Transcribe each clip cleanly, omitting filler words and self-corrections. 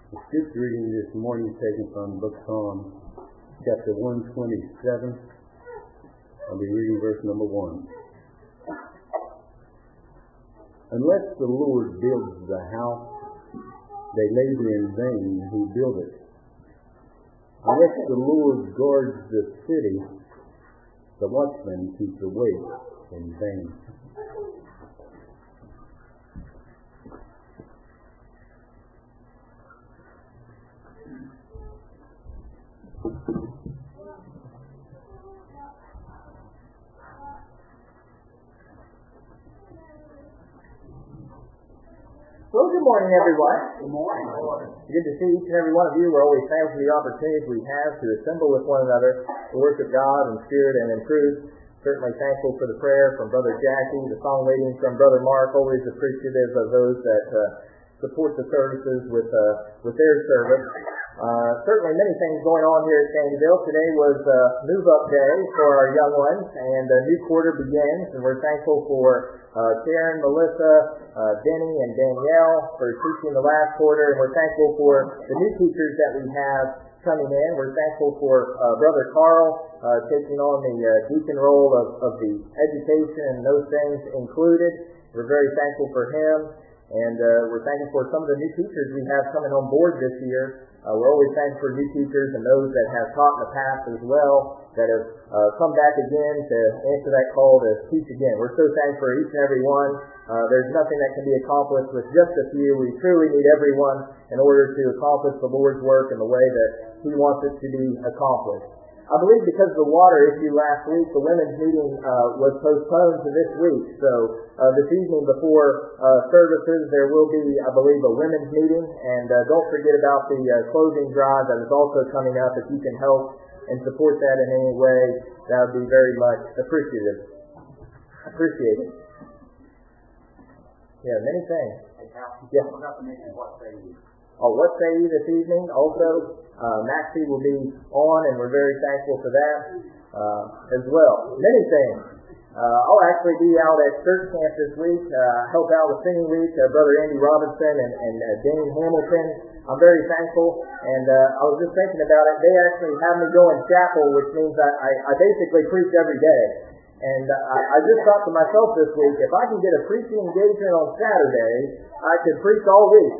The scripture reading this morning is taken from the book of Psalms, chapter 127. I'll be reading verse number 1. Unless the Lord builds the house, they labor in vain who build it. Unless the Lord guards the city, the watchman keeps awake in vain. Well, good morning, everyone. Good morning. Good to see each and every one of you. We're always thankful for the opportunities we have to assemble with one another to worship God in spirit and in truth. Certainly thankful for the prayer from Brother Jackie, the song leading from Brother Mark. Always appreciative of those that support the services with their service. Certainly many things going on here at Sandyville. Today was move-up day for our young ones, and a new quarter begins, and we're thankful for Karen, Melissa, Denny, and Danielle for teaching the last quarter, and we're thankful for the new teachers that we have coming in. We're thankful for Brother Carl taking on the deacon role of the education and those things included. We're very thankful for him, and we're thankful for some of the new teachers we have coming on board this year. We're always thankful for new teachers and those that have taught in the past as well, that have come back again to answer that call to teach again. We're so thankful for each and every one. There's nothing that can be accomplished with just a few. We truly need everyone in order to accomplish the Lord's work in the way that He wants it to be accomplished. I believe because of the water issue last week, the women's meeting was postponed to this week. So this evening before services, there will be, I believe, a women's meeting. And don't forget about the clothing drive that is also coming up. If you can help and support that in any way, that would be very much appreciated. Yeah, many things. Hey, Cal, yeah. I forgot to mention what say you. Oh, what say you this evening? Also, Maxie will be on, and we're very thankful for that as well. Many things. I'll actually be out at church camp this week, help out with singing week, Brother Andy Robinson and Dane Hamilton. I'm very thankful, and I was just thinking about it. They actually have me go in chapel, which means I basically preach every day. And I just thought to myself this week, if I can get a preaching engagement on Saturday, I could preach all week.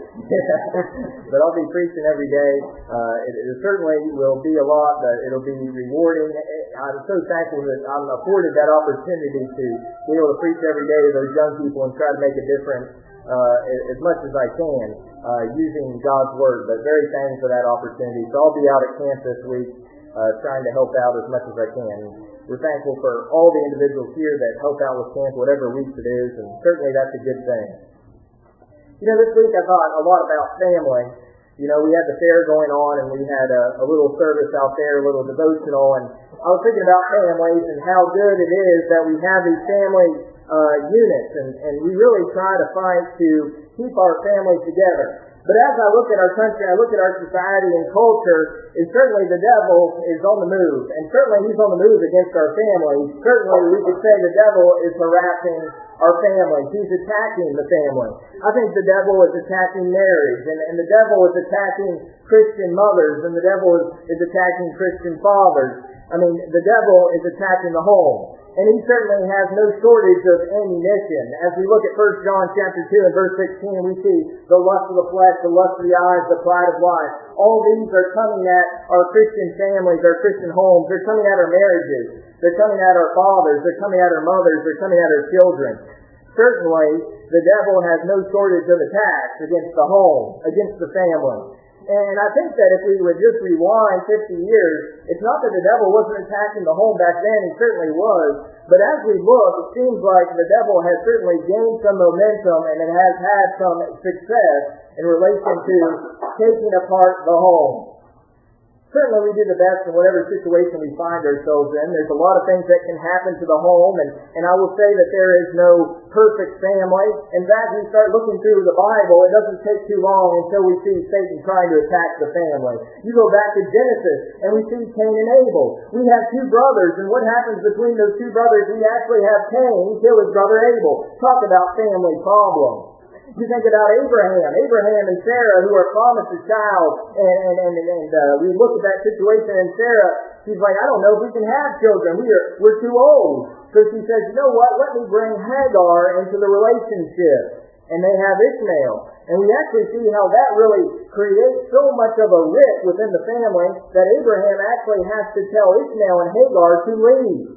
But I'll be preaching every day. It certainly will be a lot. It'll be rewarding. I'm so thankful that I'm afforded that opportunity to be able to preach every day to those young people and try to make a difference as much as I can using God's Word. But very thankful for that opportunity. So I'll be out at camp this week trying to help out as much as I can. We're thankful for all the individuals here that help out with camp, whatever week it is, and certainly that's a good thing. You know, this week I thought a lot about family. You know, we had the fair going on, and we had a little service out there, a little devotional, and I was thinking about families and how good it is that we have these family units, and we really try to fight to keep our families together. But as I look at our country, I look at our society and culture, and certainly the devil is on the move. And certainly he's on the move against our families. Certainly we could say the devil is harassing our families. He's attacking the family. I think the devil is attacking marriage, and the devil is attacking Christian mothers, and the devil is attacking Christian fathers. I mean, the devil is attacking the home. And he certainly has no shortage of ammunition. As we look at 1 John chapter 2 and verse 16, we see the lust of the flesh, the lust of the eyes, the pride of life. All these are coming at our Christian families, our Christian homes. They're coming at our marriages. They're coming at our fathers. They're coming at our mothers. They're coming at our children. Certainly, the devil has no shortage of attacks against the home, against the family. And I think that if we would just rewind 50 years, it's not that the devil wasn't attacking the home back then, he certainly was. But as we look, it seems like the devil has certainly gained some momentum and it has had some success in relation to taking apart the home. Certainly we do the best in whatever situation we find ourselves in. There's a lot of things that can happen to the home, and I will say that there is no perfect family. In fact, we start looking through the Bible, it doesn't take too long until we see Satan trying to attack the family. You go back to Genesis, and we see Cain and Abel. We have two brothers, and what happens between those two brothers? We actually have Cain kill his brother Abel. Talk about family problems. You think about Abraham and Sarah, who are promised a child, and we look at that situation, and Sarah, she's like, I don't know if we can have children. We're too old. So she says, you know what? Let me bring Hagar into the relationship. And they have Ishmael. And we actually see how that really creates so much of a rift within the family that Abraham actually has to tell Ishmael and Hagar to leave.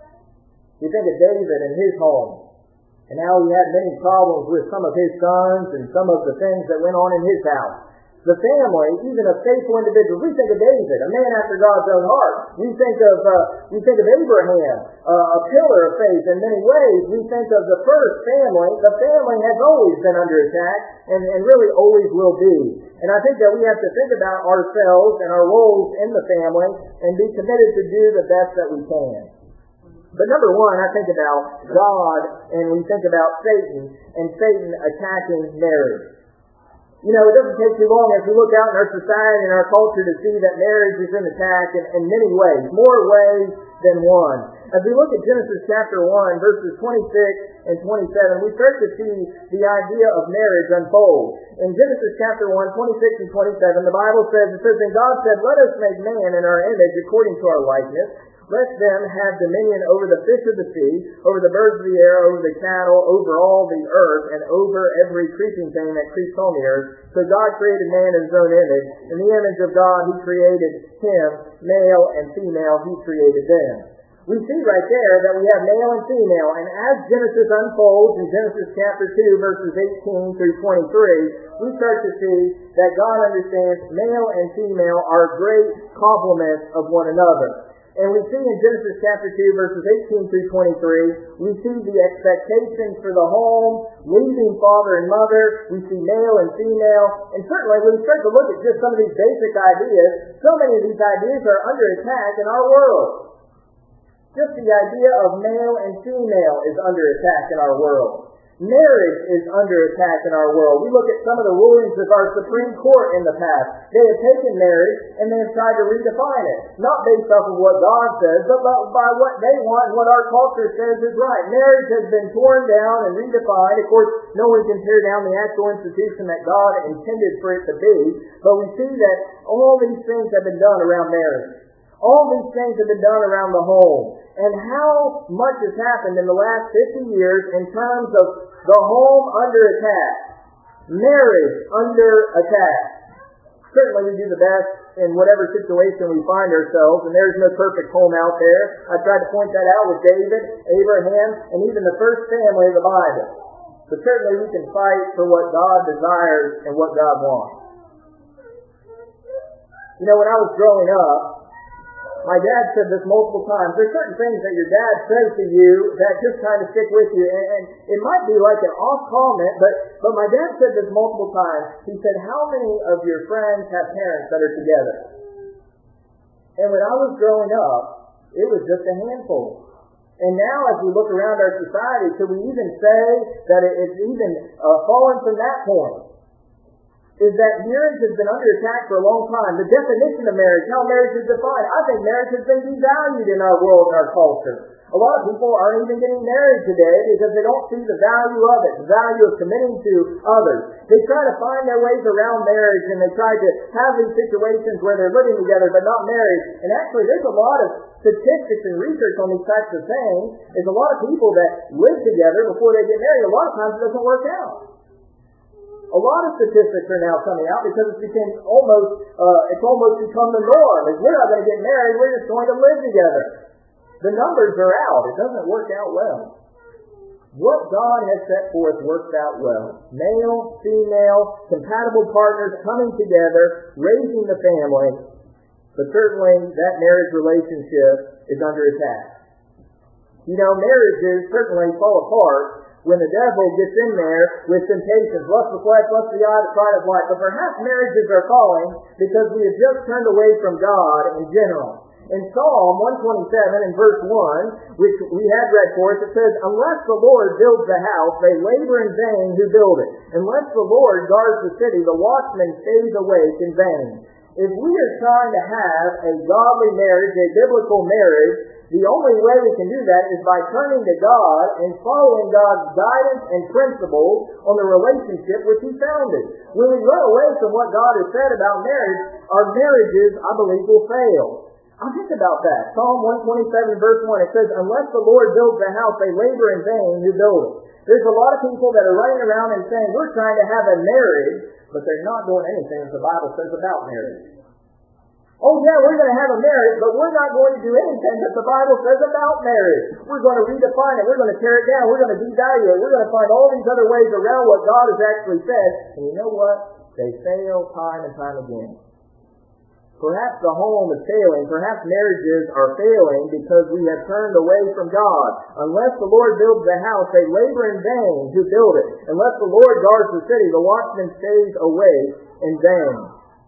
You think of David and his home, and how he had many problems with some of his sons and some of the things that went on in his house. The family, even a faithful individual. We think of David, a man after God's own heart. We think of Abraham, a pillar of faith in many ways. We think of the first family. The family has always been under attack and really always will be. And I think that we have to think about ourselves and our roles in the family and be committed to do the best that we can. But number one, I think about God, and we think about Satan, and Satan attacking marriage. You know, it doesn't take too long as we look out in our society and our culture to see that marriage is in attack in many ways, more ways than one. As we look at Genesis chapter 1, verses 26 and 27, we start to see the idea of marriage unfold. In Genesis chapter 1, 26 and 27, the Bible says, And God said, Let us make man in our image according to our likeness. Let them have dominion over the fish of the sea, over the birds of the air, over the cattle, over all the earth, and over every creeping thing that creeps on the earth. So God created man in his own image. In the image of God he created him, male and female he created them. We see right there that we have male and female, and as Genesis unfolds in Genesis chapter 2, verses 18 through 23, we start to see that God understands male and female are great complements of one another. And we see in Genesis chapter 2, verses 18 through 23, we see the expectations for the home, leaving father and mother. We see male and female. And certainly when we start to look at just some of these basic ideas, so many of these ideas are under attack in our world. Just the idea of male and female is under attack in our world. Marriage is under attack in our world. We look at some of the rulings of our Supreme Court in the past. They have taken marriage and they have tried to redefine it. Not based off of what God says, but by what they want and what our culture says is right. Marriage has been torn down and redefined. Of course, no one can tear down the actual institution that God intended for it to be. But we see that all these things have been done around marriage. All these things have been done around the home. And how much has happened in the last 50 years in terms of the home under attack, marriage under attack. Certainly we do the best in whatever situation we find ourselves, and there's no perfect home out there. I tried to point that out with David, Abraham, and even the first family of the Bible. But certainly we can fight for what God desires and what God wants. You know, when I was growing up, my dad said this multiple times. There's certain things that your dad says to you that just kind of stick with you. And it might be like an off comment, but my dad said this multiple times. He said, how many of your friends have parents that are together? And when I was growing up, it was just a handful. And now as we look around our society, could we even say that it's even fallen from that point? Is that marriage has been under attack for a long time. The definition of marriage, how marriage is defined, I think marriage has been devalued in our world and our culture. A lot of people aren't even getting married today because they don't see the value of it, the value of committing to others. They try to find their ways around marriage, and they try to have these situations where they're living together but not married. And actually there's a lot of statistics and research on these types of things. There's a lot of people that live together before they get married. A lot of times it doesn't work out. A lot of statistics are now coming out because it's almost become the norm. If we're not going to get married, we're just going to live together. The numbers are out. It doesn't work out well. What God has set forth works out well. Male, female, compatible partners coming together, raising the family. But certainly that marriage relationship is under attack. You know, marriages certainly fall apart when the devil gets in there with temptations, lust of the flesh, lust of the eye, the pride of life. But perhaps marriages are falling because we have just turned away from God in general. In Psalm 127 and verse 1, which we had read for us, it says, unless the Lord builds the house, they labor in vain who build it. Unless the Lord guards the city, the watchman stays awake in vain. If we are trying to have a godly marriage, a biblical marriage, The only way we can do that is by turning to God and following God's guidance and principles on the relationship which He founded. When we run away from what God has said about marriage, our marriages, I believe, will fail. Now think about that. Psalm 127 verse 1, it says, unless the Lord builds the house, they labor in vain who build it. There's a lot of people that are running around and saying, we're trying to have a marriage, but they're not doing anything that the Bible says about marriage. Oh yeah, we're going to have a marriage, but we're not going to do anything that the Bible says about marriage. We're going to redefine it. We're going to tear it down. We're going to devalue it. We're going to find all these other ways around what God has actually said. And you know what? They fail time and time again. Perhaps the home is failing. Perhaps marriages are failing because we have turned away from God. Unless the Lord builds the house, they labor in vain who build it. Unless the Lord guards the city, the watchman stays awake in vain.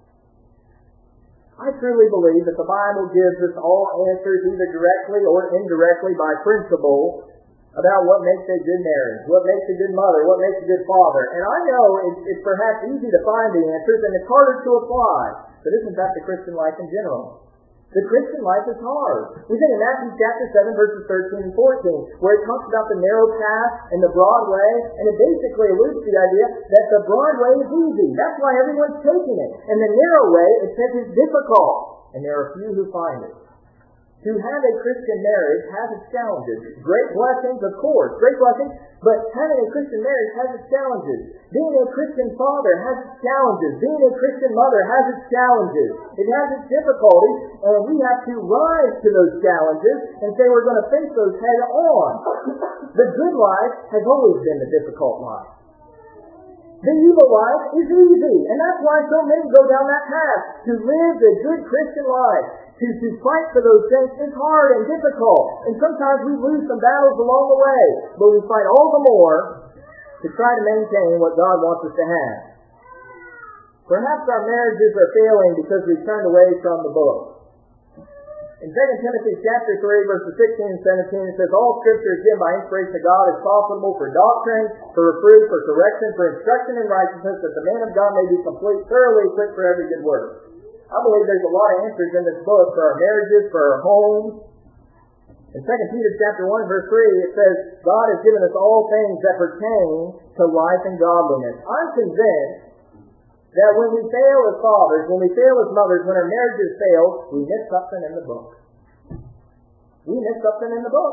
I truly believe that the Bible gives us all answers either directly or indirectly by principle about what makes a good marriage, what makes a good mother, what makes a good father. And I know it's perhaps easy to find the answers and it's harder to apply. But isn't that the Christian life in general? The Christian life is hard. We think in Matthew chapter 7 verses 13 and 14 where it talks about the narrow path and the broad way, and it basically alludes to the idea that the broad way is easy. That's why everyone's taking it. And the narrow way, it says, is difficult. And there are few who find it. To have a Christian marriage has its challenges. Great blessings, of course, great blessings, but having a Christian marriage has its challenges. Being a Christian father has its challenges. Being a Christian mother has its challenges. It has its difficulties, and we have to rise to those challenges and say we're going to face those head on. The good life has always been the difficult life. The evil life is easy, and that's why so many go down that path. To live the good Christian life, to fight for those things is hard and difficult. And sometimes we lose some battles along the way, but we fight all the more to try to maintain what God wants us to have. Perhaps our marriages are failing because we've turned away from the book. In 2 Timothy chapter 3, verses 16 and 17, it says, all Scripture is given by inspiration of God is profitable for doctrine, for reproof, for correction, for instruction in righteousness, that the man of God may be complete, thoroughly equipped for every good work. I believe there's a lot of answers in this book for our marriages, for our homes. In 2 Peter chapter 1, verse 3, it says, God has given us all things that pertain to life and godliness. I'm convinced that when we fail as fathers, when we fail as mothers, when our marriages fail, we miss something in the book. We miss something in the book.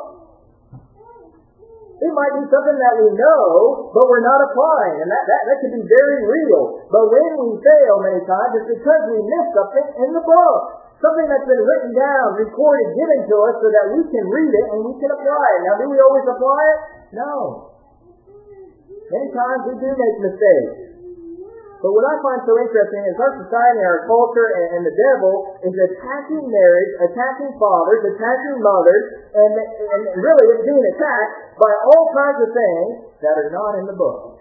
It might be something that we know, but we're not applying, and that can be very real. But when we fail many times, it's because we miss something in the book. Something that's been written down, recorded, given to us so that we can read it and we can apply it. Now, do we always apply it? No. Many times we do make mistakes. But what I find so interesting is our society, our culture, and the devil is attacking marriage, attacking fathers, attacking mothers, and really it's being attacked by all kinds of things that are not in the book.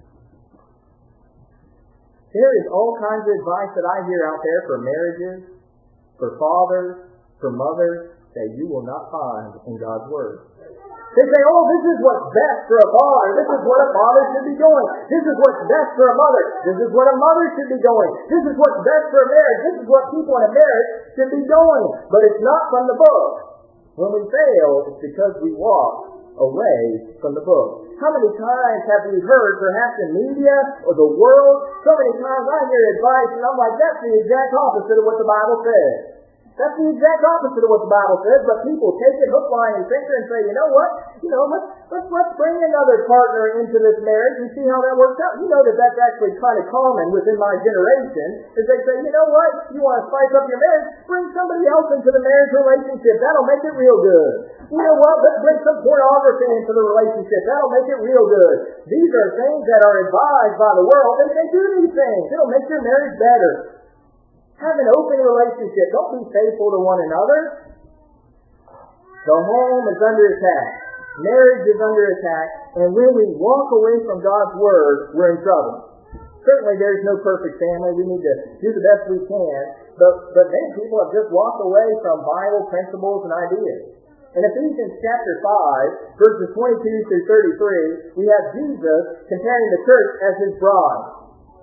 There is all kinds of advice that I hear out there for marriages, for fathers, for mothers, that you will not find in God's Word. They say, oh, this is what's best for a father. This is what a father should be doing. This is what's best for a mother. This is what a mother should be doing. This is what's best for a marriage. This is what people in a marriage should be doing. But it's not from the book. When we fail, it's because we walk away from the book. How many times have we heard, perhaps in media or the world, so many times I hear advice and I'm like, that's the exact opposite of what the Bible says. That's the exact opposite of what the Bible says, but people take it hook, line, and sinker and say, you know what? Let's bring another partner into this marriage and see how that works out. You know that's actually kind of common within my generation, is they say, you know what? You want to spice up your marriage? Bring somebody else into the marriage relationship. That'll make it real good. You know what? Let's bring some pornography into the relationship. That'll make it real good. These are things that are advised by the world. They say, do these things. It'll make your marriage better. Have an open relationship. Don't be faithful to one another. The home is under attack. Marriage is under attack. And when we walk away from God's Word, we're in trouble. Certainly there's no perfect family. We need to do the best we can. But many people have just walked away from Bible principles and ideas. In Ephesians chapter 5, verses 22 through 33, we have Jesus comparing the church as His bride.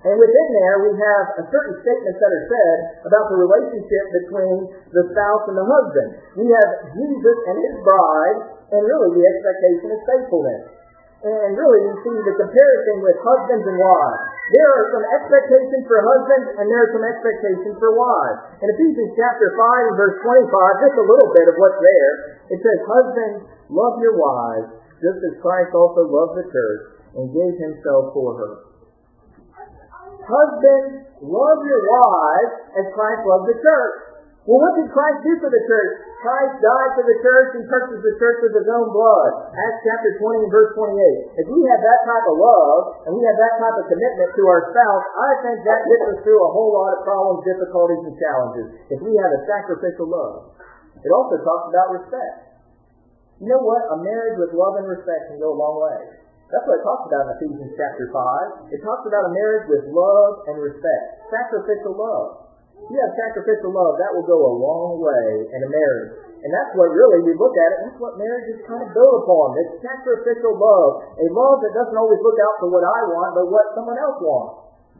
And within there, we have a certain statements that are said about the relationship between the spouse and the husband. We have Jesus and his bride, and really the expectation is faithfulness. And really, you see the comparison with husbands and wives. There are some expectations for husbands, and there are some expectations for wives. In Ephesians chapter 5 and verse 25, just a little bit of what's there, it says, "Husbands, love your wives, just as Christ also loved the church and gave himself for her." Husbands, love your wives as Christ loved the church. Well, what did Christ do for the church? Christ died for the church and purchased the church with his own blood. Acts chapter 20 and verse 28. If we have that type of love and we have that type of commitment to our spouse, I think that gets us through a whole lot of problems, difficulties, and challenges. If we have a sacrificial love. It also talks about respect. You know what? A marriage with love and respect can go a long way. That's what it talks about in Ephesians chapter 5. It talks about a marriage with love and respect. Sacrificial love. If you have sacrificial love, that will go a long way in a marriage. And that's what really, we look at it, that's what marriage is kind of built upon. This sacrificial love. A love that doesn't always look out for what I want, but what someone else wants.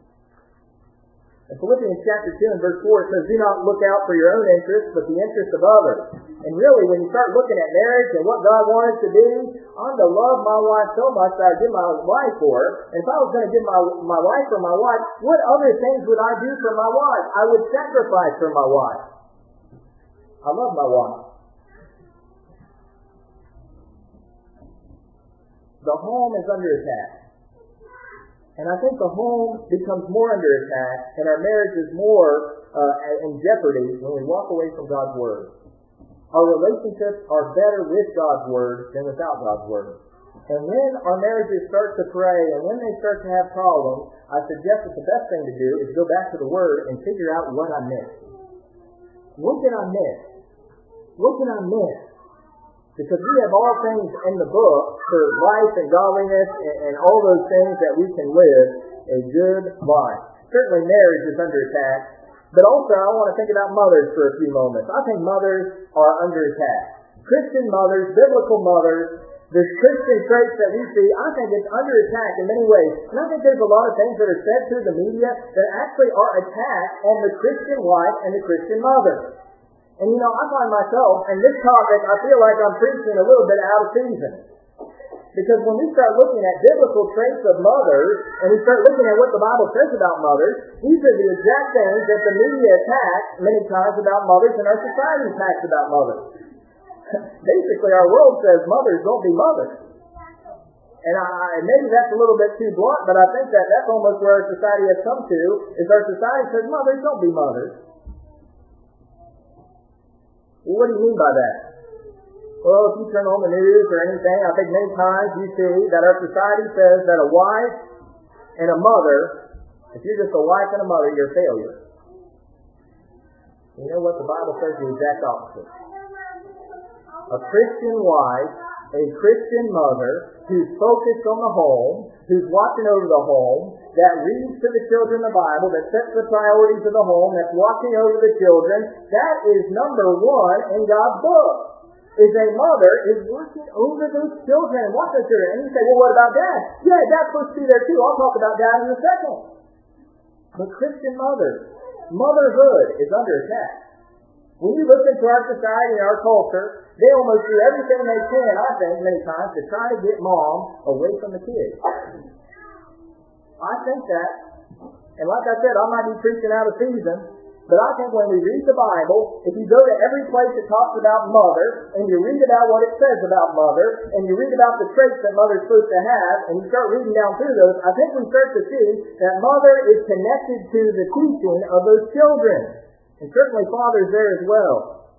In Philippians chapter 2 and verse 4, it says, "Do not look out for your own interests, but the interests of others." And really, when you start looking at marriage and what God wanted to be, I'm to love my wife so much that I give my life for her. And if I was going to give my life for my wife, what other things would I do for my wife? I would sacrifice for my wife. I love my wife. The home is under attack. And I think the home becomes more under attack, and our marriage is more in jeopardy when we walk away from God's Word. Our relationships are better with God's Word than without God's Word. And when our marriages start to fray, and when they start to have problems, I suggest that the best thing to do is go back to the Word and figure out what I missed. What did I miss? What did I miss? Because we have all things in the book for life and godliness and all those things that we can live a good life. Certainly marriage is under attack. But also I want to think about mothers for a few moments. I think mothers are under attack. Christian mothers, biblical mothers, the Christian traits that we see, I think it's under attack in many ways. And I think there's a lot of things that are said through the media that actually are attacks on the Christian wife and the Christian mother. And you know, I find myself, in this topic, I feel like I'm preaching a little bit out of season. Because when we start looking at biblical traits of mothers, and we start looking at what the Bible says about mothers, these are the exact things that the media attacks many times about mothers, and our society attacks about mothers. Basically, our world says mothers don't be mothers. And maybe that's a little bit too blunt, but I think that's almost where our society has come to, is our society says mothers don't be mothers. Well, what do you mean by that? Well, if you turn on the news or anything, I think many times you see that our society says that a wife and a mother, if you're just a wife and a mother, you're a failure. You know what? The Bible says the exact opposite. A Christian wife, a Christian mother, who's focused on the home, who's watching over the home, that reads to the children the Bible, that sets the priorities of the home, that's watching over the children, that is number one in God's book. Is a mother is watching over those children and watching those children. And you say, well, what about dad? Yeah, dad's supposed to be there too. I'll talk about dad in a second. But Christian mothers, motherhood is under attack. When you look into our society and our culture, they almost do everything they can, I think, many times, to try to get mom away from the kids. I think that, and like I said, I might be preaching out of season, but I think when we read the Bible, if you go to every place that talks about mother, and you read about what it says about mother, and you read about the traits that mother's supposed to have, and you start reading down through those, I think we start to see that mother is connected to the teaching of those children. And certainly father's there as well.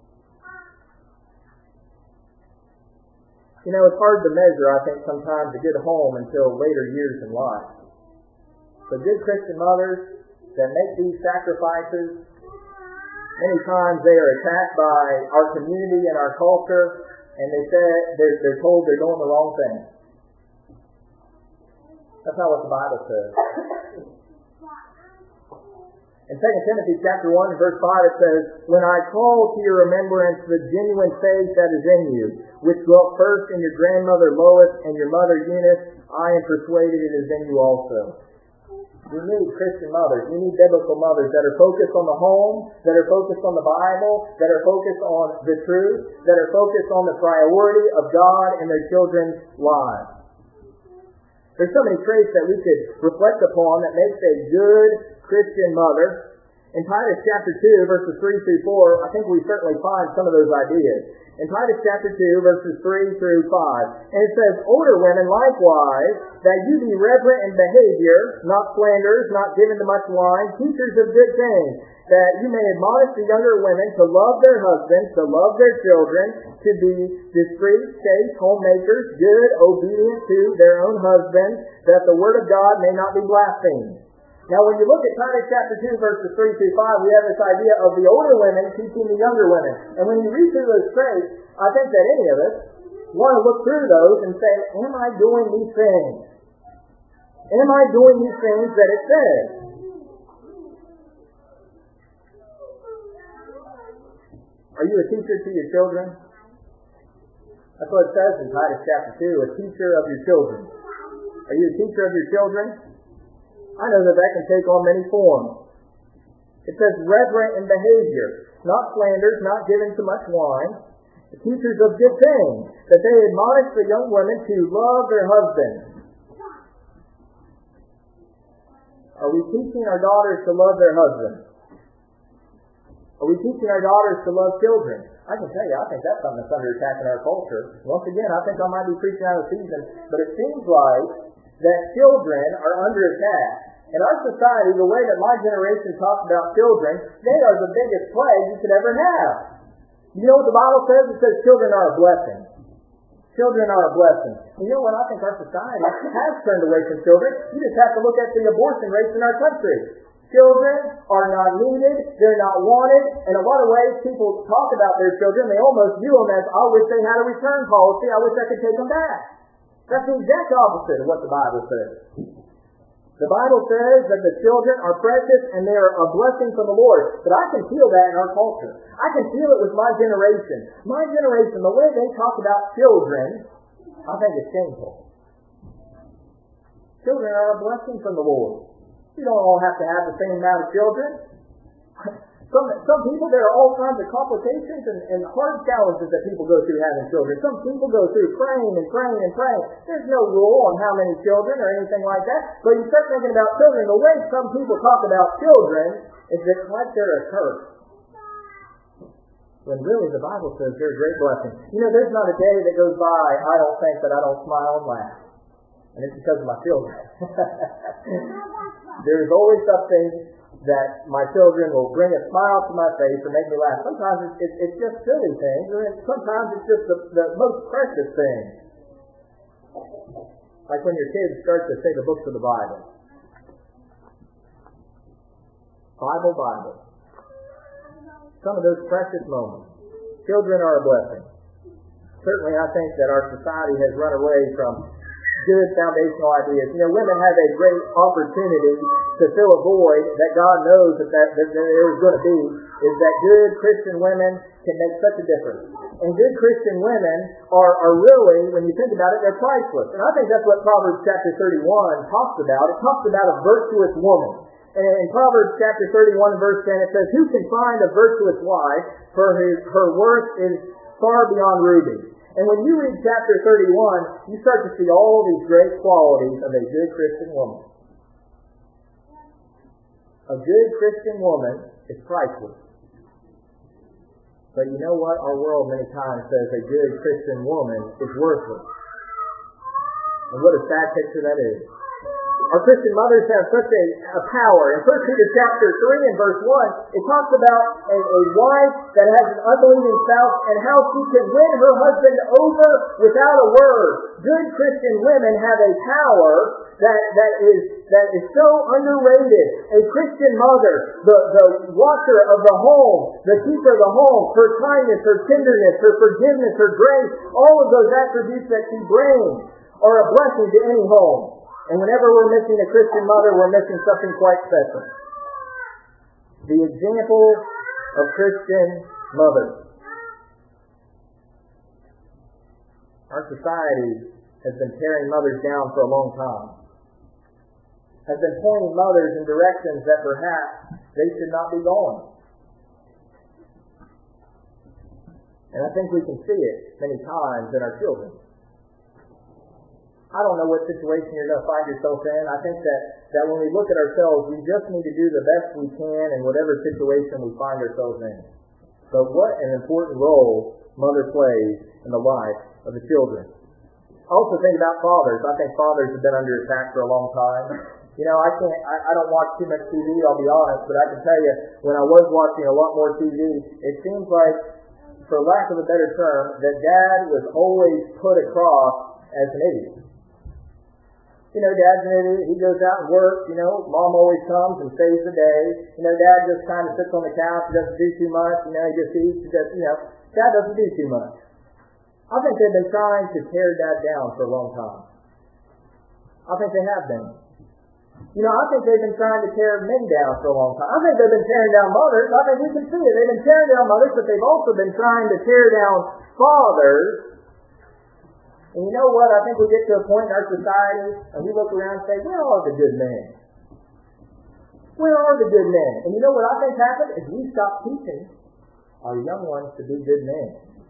You know, it's hard to measure, I think, sometimes a good home until later years in life. But good Christian mothers that make these sacrifices, many times they are attacked by our community and our culture, and they're told they're doing the wrong thing. That's not what the Bible says. In 2 Timothy chapter 1 and verse 5 it says, "When I call to your remembrance the genuine faith that is in you, which dwelt first in your grandmother Lois and your mother Eunice, I am persuaded it is in you also." We need Christian mothers. We need biblical mothers that are focused on the home, that are focused on the Bible, that are focused on the truth, that are focused on the priority of God in their children's lives. There's so many traits that we could reflect upon that makes a good Christian mother. In Titus chapter 2, verses 3 through 4, I think we certainly find some of those ideas. In Titus chapter 2, verses 3 through 5, and it says, "Older women likewise, that you be reverent in behavior, not slanderers, not given to much wine, teachers of good things, that you may admonish the younger women to love their husbands, to love their children, to be discreet, chaste, homemakers, good, obedient to their own husbands, that the word of God may not be blasphemed." Now, when you look at Titus chapter 2, verses 3 through 5, we have this idea of the older women teaching the younger women. And when you read through those traits, I think that any of us want to look through those and say, am I doing these things? Am I doing these things that it says? Are you a teacher to your children? That's what it says in Titus chapter 2, a teacher of your children. Are you a teacher of your children? I know that can take on many forms. It says reverent in behavior, not slanders, not given to much wine, teachers of good things, that they admonish the young women to love their husbands. Are we teaching our daughters to love their husbands? Are we teaching our daughters to love children? I can tell you, I think that's something that's under attack in our culture. Once again, I think I might be preaching out of season, but it seems like that children are under attack. In our society, the way that my generation talks about children, they are the biggest plague you could ever have. You know what the Bible says? It says children are a blessing. Children are a blessing. And you know what? I think our society has turned away from children. You just have to look at the abortion rates in our country. Children are not needed. They're not wanted. In a lot of ways, people talk about their children. They almost view them as, I wish they had a return policy. I wish I could take them back. That's the exact opposite of what the Bible says. The Bible says that the children are precious and they are a blessing from the Lord. But I can feel that in our culture. I can feel it with my generation. My generation, the way they talk about children, I think it's shameful. Children are a blessing from the Lord. You don't all have to have the same amount of children. Some people, there are all kinds of complications and hard challenges that people go through having children. Some people go through praying and praying and praying. There's no rule on how many children or anything like that. But you start thinking about children, the way some people talk about children is that like they're a curse. When really the Bible says they're a great blessing. You know, there's not a day that goes by I don't think that I don't smile and laugh. And it's because of my children. There's always something that my children will bring a smile to my face and make me laugh. Sometimes it's just silly things, and sometimes it's just the most precious things. Like when your kids start to say the books of the Bible. Bible. Some of those precious moments. Children are a blessing. Certainly I think that our society has run away from good foundational ideas. You know, women have a great opportunity to fill a void that God knows that there is going to be, is that good Christian women can make such a difference. And good Christian women are really, when you think about it, they're priceless. And I think that's what Proverbs chapter 31 talks about. It talks about a virtuous woman. And in Proverbs chapter 31 verse 10 it says, "Who can find a virtuous wife? For her worth is far beyond rubies." And when you read chapter 31, you start to see all these great qualities of a good Christian woman. A good Christian woman is priceless. But you know what? Our world many times says a good Christian woman is worthless. And what a sad picture that is. Our Christian mothers have such a power. In 1 Peter chapter 3 and verse 1, it talks about a wife that has an unbelieving spouse and how she can win her husband over without a word. Good Christian women have a power that is so underrated. A Christian mother, the watcher of the home, the keeper of the home, her kindness, her tenderness, her forgiveness, her grace, all of those attributes that she brings are a blessing to any home. And whenever we're missing a Christian mother, we're missing something quite special. The example of Christian mothers. Our society has been tearing mothers down for a long time. has been pointing mothers in directions that perhaps they should not be going. And I think we can see it many times in our children. I don't know what situation you're going to find yourself in. I think that when we look at ourselves, we just need to do the best we can in whatever situation we find ourselves in. But what an important role mother plays in the life of the children. I also think about fathers. I think fathers have been under attack for a long time. You know, I don't watch too much TV, I'll be honest, but I can tell you, when I was watching a lot more TV, it seems like, for lack of a better term, that Dad was always put across as an idiot. You know, Dad's an idiot. He goes out and works. You know, Mom always comes and saves the day. You know, Dad just kind of sits on the couch. He doesn't do too much. You know, he just eats. Dad doesn't do too much. I think they've been trying to tear Dad down for a long time. I think they have been. You know, I think they've been trying to tear men down for a long time. I think they've been tearing down mothers. I think we can see it. They've been tearing down mothers, but they've also been trying to tear down fathers. And you know what? I think we get to a point in our society and we look around and say, where are the good men? Where are the good men? And you know what I think happened? Is we stop teaching our young ones to be good men.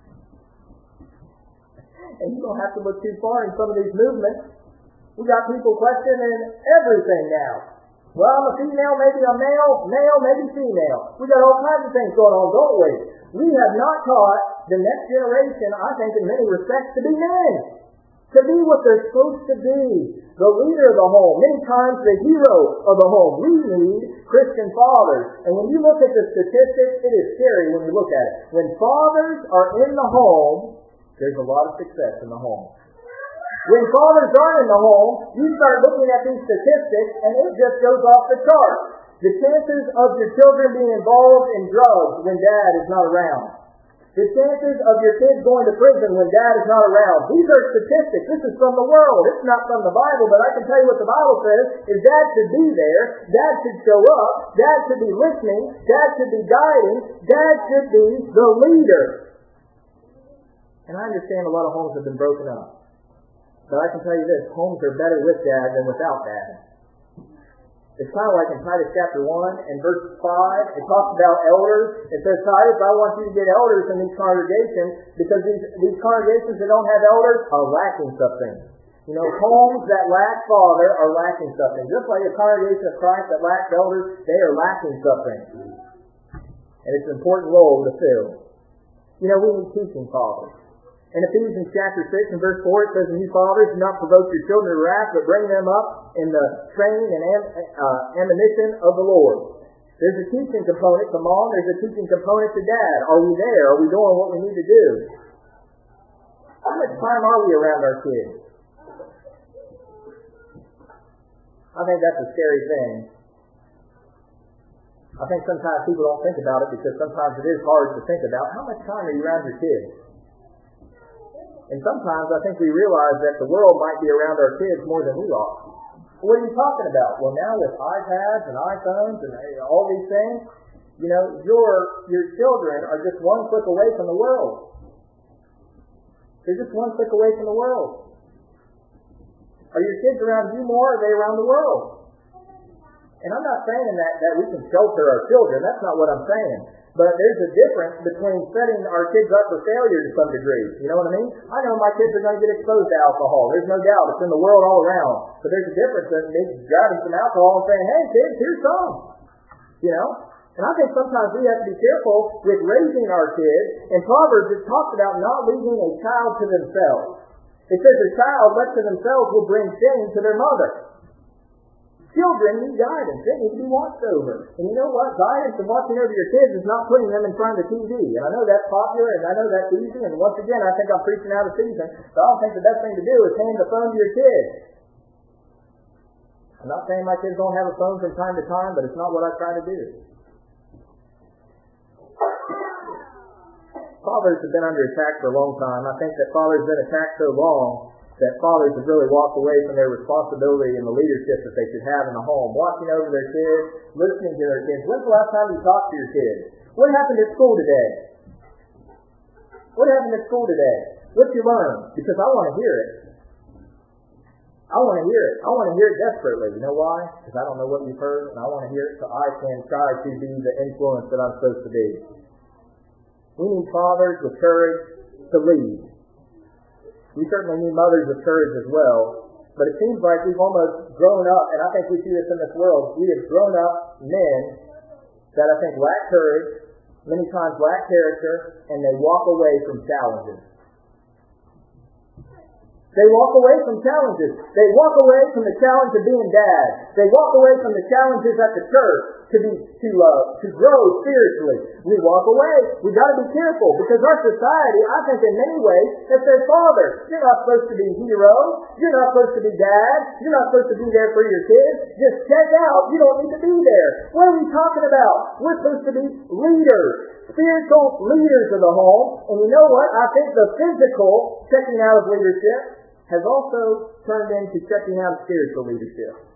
And you don't have to look too far in some of these movements. We got people questioning everything now. Well, I'm a female, maybe I'm male, maybe female. We got all kinds of things going on, don't we? We have not taught the next generation, I think, in many respects, to be men. To be what they're supposed to be. The leader of the home. Many times the hero of the home. We need Christian fathers. And when you look at the statistics, it is scary when you look at it. When fathers are in the home, there's a lot of success in the home. When fathers aren't in the home, you start looking at these statistics and it just goes off the chart. The chances of your children being involved in drugs when Dad is not around. The chances of your kids going to prison when Dad is not around. These are statistics. This is from the world. It's not from the Bible, but I can tell you what the Bible says is Dad should be there. Dad should show up. Dad should be listening. Dad should be guiding. Dad should be the leader. And I understand a lot of homes have been broken up. But I can tell you this, homes are better with Dad than without Dad. It's kind of like in Titus chapter 1 and verse 5, it talks about elders. It says, Titus, I want you to get elders in these congregations because these congregations that don't have elders are lacking something. You know, homes that lack father are lacking something. Just like a congregation of Christ that lacks elders, they are lacking something. And it's an important role to fill. You know, we need teaching fathers. In Ephesians chapter 6 and verse 4, it says, and you fathers, do not provoke your children to wrath, but bring them up in the training and admonition of the Lord. There's a teaching component to mom. There's a teaching component to dad. Are we there? Are we doing what we need to do? How much time are we around our kids? I think that's a scary thing. I think sometimes people don't think about it because sometimes it is hard to think about. How much time are you around your kids? And sometimes I think we realize that the world might be around our kids more than we are. What are you talking about? Well, now with iPads and iPhones and all these things, you know, your children are just one click away from the world. They're just one click away from the world. Are your kids around you more, or are they around the world? And I'm not saying that we can shelter our children. That's not what I'm saying. But there's a difference between setting our kids up for failure to some degree. You know what I mean? I know my kids are going to get exposed to alcohol. There's no doubt. It's in the world all around. But there's a difference in me grabbing some alcohol and saying, hey, kids, here's some. You know? And I think sometimes we have to be careful with raising our kids. In Proverbs, it talks about not leaving a child to themselves. It says a child left to themselves will bring shame to their mother. Children need guidance. They need to be watched over. And you know what? Guidance and watching over your kids is not putting them in front of the TV. And I know that's popular, and I know that's easy. And once again, I think I'm preaching out of season. But I don't think the best thing to do is hand the phone to your kids. I'm not saying my kids don't have a phone from time to time, but it's not what I try to do. Fathers have been under attack for a long time. I think that fathers have been attacked so long that fathers have really walked away from their responsibility and the leadership that they should have in the home, watching over their kids, listening to their kids. When's the last time you talked to your kids? What happened at school today? What happened at school today? What you learn? Because I want to hear it. I want to hear it. I want to hear it desperately. You know why? Because I don't know what you've heard, and I want to hear it so I can try to be the influence that I'm supposed to be. We need fathers with courage to lead. We certainly need mothers with courage as well. But it seems like we've almost grown up, and I think we see this in this world, we have grown up men that I think lack courage, many times lack character, and they walk away from challenges. They walk away from challenges. They walk away from the challenge of being dad. They walk away from the challenges at the church to grow spiritually. We walk away. We got to be careful because our society, I think in many ways, has said, Father, you're not supposed to be hero. You're not supposed to be dad. You're not supposed to be there for your kids. Just check out. You don't need to be there. What are we talking about? We're supposed to be leaders. Spiritual leaders of the home. And you know what? I think the physical checking out of leadership has also turned into checking out spiritual leadership.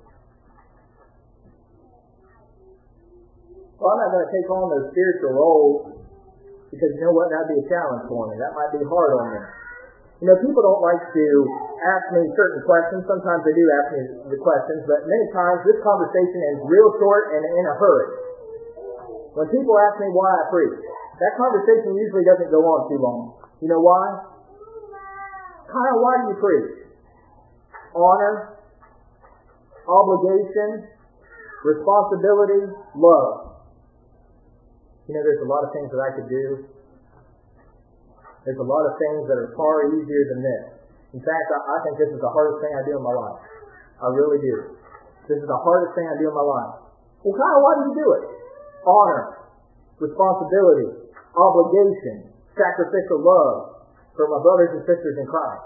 Well, I'm not going to take on those spiritual roles because you know what? That would be a challenge for me. That might be hard on me. You know, people don't like to ask me certain questions. Sometimes they do ask me the questions, but many times this conversation is real short and in a hurry. When people ask me why I preach, that conversation usually doesn't go on too long. You know why? Kyle, why do you preach? Honor, obligation, responsibility, love. You know, there's a lot of things that I could do. There's a lot of things that are far easier than this. In fact, I think this is the hardest thing I do in my life. I really do. This is the hardest thing I do in my life. Well, Kyle, why do you do it? Honor, responsibility, obligation, sacrificial love for my brothers and sisters in Christ.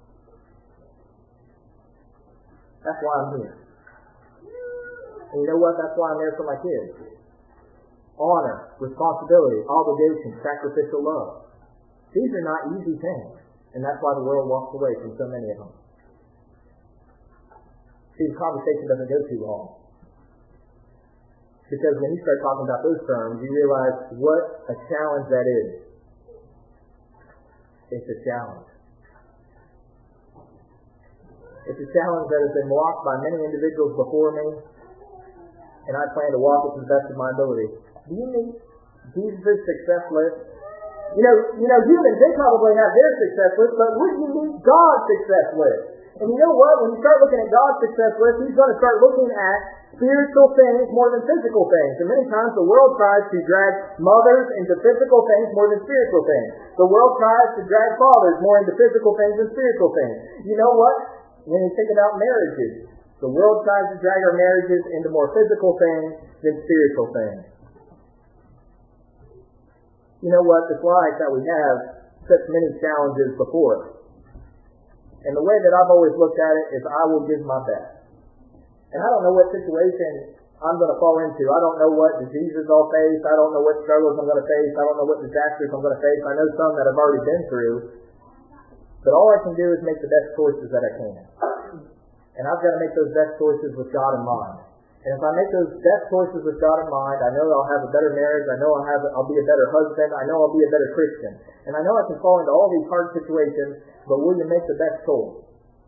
That's why I'm here. And you know what? That's why I'm there for my kids. Honor, responsibility, obligation, sacrificial love. These are not easy things. And that's why the world walks away from so many of them. See, the conversation doesn't go too long. Because when you start talking about those terms, you realize what a challenge that is. It's a challenge. It's a challenge that has been walked by many individuals before me, and I plan to walk it to the best of my ability. Do you need Jesus' success list? You know, humans, they probably have their success list, but wouldn't you need God's success list? And you know what? When you start looking at God's success list, He's going to start looking at spiritual things more than physical things. And many times the world tries to drag mothers into physical things more than spiritual things. The world tries to drag fathers more into physical things than spiritual things. You know what? When you think about marriages, the world tries to drag our marriages into more physical things than spiritual things. You know what? This life that we have such many challenges before us. And the way that I've always looked at it is I will give my best. And I don't know what situation I'm going to fall into. I don't know what diseases I'll face. I don't know what struggles I'm going to face. I don't know what disasters I'm going to face. I know some that I've already been through. But all I can do is make the best choices that I can. And I've got to make those best choices with God in mind. And if I make those best choices with God in mind, I know I'll have a better marriage. I know I'll be a better husband. I know I'll be a better Christian. And I know I can fall into all these hard situations, but will you make the best choice?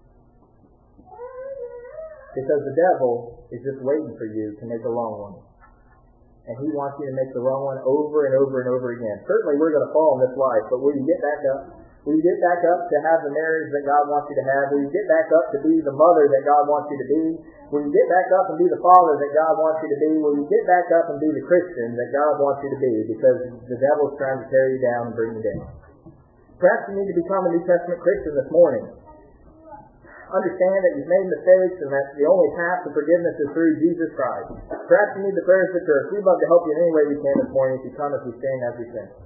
Because the devil is just waiting for you to make a wrong one. And he wants you to make the wrong one over and over and over again. Certainly we're going to fall in this life, but will you get back up? Will you get back up to have the marriage that God wants you to have? Will you get back up to be the mother that God wants you to be? Will you get back up and be the father that God wants you to be? Will you get back up and be the Christian that God wants you to be? Because the devil's trying to tear you down and bring you down. Perhaps you need to become a New Testament Christian this morning. Understand that you've made mistakes and that the only path to forgiveness is through Jesus Christ. Perhaps you need the prayers of the church. We'd love to help you in any way we can this morning if you come as we stand as we sing.